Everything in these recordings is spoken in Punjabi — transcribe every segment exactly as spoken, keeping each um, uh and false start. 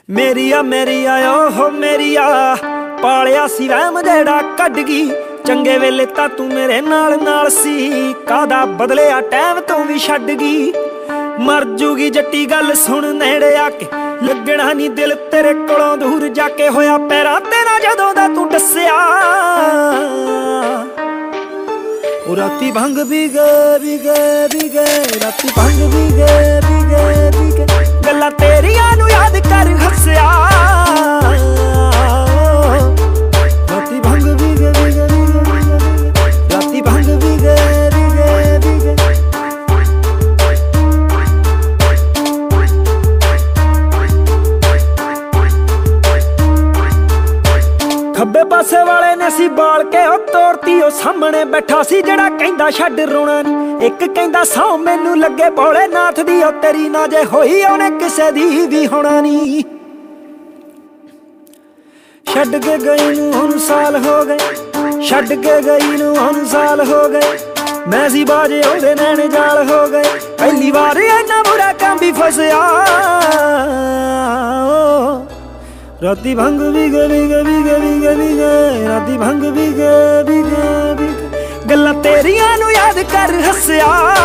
ਮੇਰੀਆ ਮੇਰੀਆ ਓਹ ਮੇਰੀਆ ਪਾਲਿਆ ਸੀ ਵਹਿਮ ਜਿਹੜਾ ਕੱਢ ਗਈ। ਚੰਗੇ ਵੇਲੇ ਤਾਂ ਤੂੰ ਮੇਰੇ ਨਾਲ ਨਾਲ ਸੀ, ਕਾਦਾ ਬਦਲਿਆ ਟਾਈਮ ਤੋਂ ਵੀ ਛੱਡ ਗਈ। ਮਰ ਜੂਗੀ ਜੱਟੀ ਗੱਲ ਸੁਣ ਨੇੜੇ ਆ ਕੇ, ਲੱਗਣਾ ਨਹੀਂ ਦਿਲ ਤੇਰੇ ਕੋਲੋਂ ਦੂਰ ਜਾ ਕੇ। ਹੋਇਆ ਪੈਰਾਂ ਤੇਰਾ ਜਦੋਂ ਦਾ ਤੂੰ ਦੱਸਿਆ, ਉਹ ਰਾਤੀ ਭੰਗ ਵੀ ਗਏ ਵੀ ਗਏ ਵੀ ਗਏ, ਰਾਤੀ ਭੰਗ ਵੀ ਗਏ ਵੀ ਗਏ ਵੀ ਗਏ। ਗੱਲਾਂ ਤੇਰੀਆਂ ਨੂੰ ਯਾਦ ਕਰ ਹੱਸਿਆ, ਰਾਤੀ ਭੰਗ ਵੀ ਗਏ ਵੀ ਗਏ ਵੀ ਗਏ, ਰਾਤੀ ਭੰਗ ਵੀ ਗਏ ਵੀ ਗਏ ਵੀ ਗਏ। ਖੱਬੇ ਪਾਸੇ ਵਾਲੇ ਨੇ ਸੀ ਬਾਲ ਕੇ ਉਹ ਤੋਰਤੀ, ਉਹ ਸਾਹਮਣੇ ਬੈਠਾ ਸੀ ਜਿਹੜਾ ਕਹਿੰਦਾ ਛੱਡ ਰੋਣਾ ਨੀ। ਇੱਕ ਕਹਿੰਦਾ ਸੌ ਮੈਨੂੰ ਲੱਗੇ ਭੋਲੇ ਨਾਥ ਦੀ, ਉਹ ਤੇਰੀ ਨਾ ਜੇ ਹੋਈ ਉਹਨੇ ਕਿਸੇ ਦੀ ਵੀ ਹੋਣਾ ਨੀ। ਛੱਡ ਕੇ ਗਈ ਨੂੰ ਹੁਣ ਸਾਲ ਹੋ ਗਏ, ਛੱਡ ਕੇ ਗਈ ਨੂੰ ਹੁਣ ਸਾਲ ਹੋ ਗਏ। ਮੈਂ ਸੀ ਬਾਜੇ ਉਹਦੇ ਨੈਣ ਜਾਲ ਹੋ ਗਏ, ਪਹਿਲੀ ਵਾਰ ਇੰਨਾ ਬੁਰਾ ਕੰਮ ਵੀ ਫਸਿਆ। ਰਾਤੀ ਭੰਗ ਵੀ ਗਏ ਵੀ ਗਏ ਵੀ ਗਏ ਵੀ ਗਏ ਵੀ ਗਏ, ਰਾਤੀ ਭੰਗ ਵੀ ਗਏ ਵੀ ਗਏ ਵੀ ਗਏ। ਗੱਲਾਂ ਤੇਰੀਆਂ ਨੂੰ ਯਾਦ ਕਰ ਹੱਸਿਆ,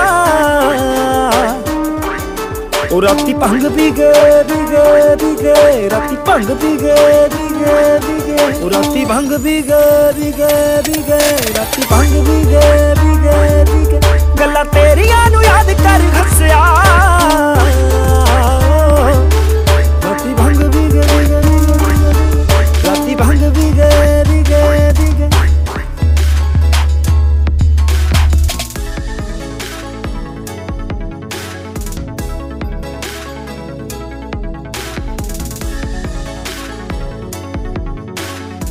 ਉਹ ਰਾਤੀ ਭੰਗ ਵੀ ਗਏ ਵੀ ਗਏ ਵੀ ਗਏ, ਰਾਤੀ ਭੰਗ ਵੀ ਗਏ ਵੀ ਗਏ ਵੀ ਗਏ। ਉਹ ਰਾਤੀ ਭੰਗ ਵੀ ਗਏ ਵੀ ਗਏ ਵੀ ਗਏ, ਰਾਤੀ ਭੰਗ ਵੀ ਗਏ ਵੀ ਗਏ ਵੀ ਗਏ। ਗੱਲਾਂ ਤੇਰੀਆਂ ਨੂੰ ਯਾਦ